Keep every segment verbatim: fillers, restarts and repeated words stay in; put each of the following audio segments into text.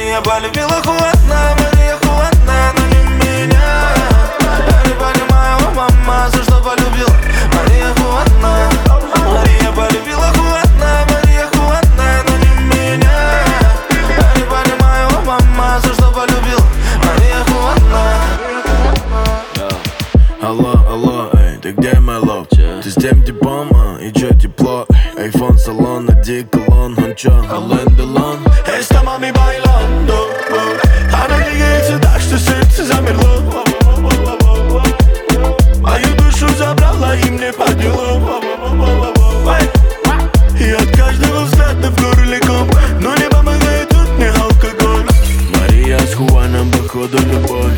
Мария полюбила Хуана, Мария Хуана, но не меня. Я не понимаю, мама, за что полюбила Мария Хуана. Мария полюбила Хуана, Мария Хуана, но не меня. Я не понимаю, мама, за что полюбила Мария Хуана. Алло, алло, эй, ты где, мой лов? Ты с тем типом, а, и чё тепло? Айфон, салон, одеколон, он чё, Ален Делон? Estamos mi bailando. Она двигается так, что сердце замерло. Мою душу забрала и мне по делу. И от каждого взгляда в горле ком, но не помогает тут мне алкоголь. Мария с Хуаном, походу, любовь.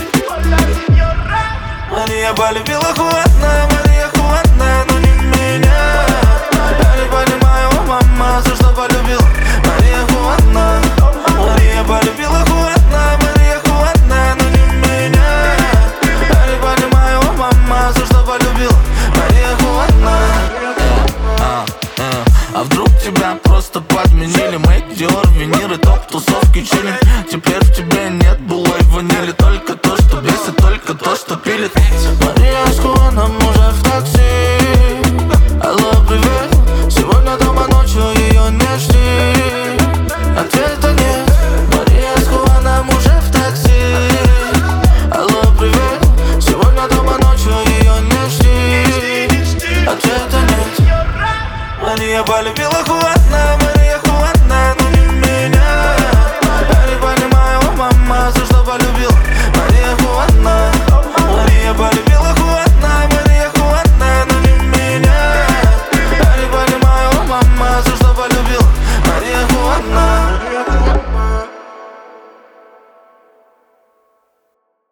Мария полюбила Хуана, Мария Хуана, но не меня. Я не понимаю, мама, за что полюбила Мария Хуана. Мария полюбила Хуана, Мария Хуана, но не меня. Я не понимаю, мама, за что полюбила Мария Хуана. А, а, а вдруг тебя просто подменили? Мэйк, Диор, виниры, топ, тусовки, чилим. Теперь в тебе нет былой ванили. Только то, что бесит, только то, что пилит. Мария с Хуана.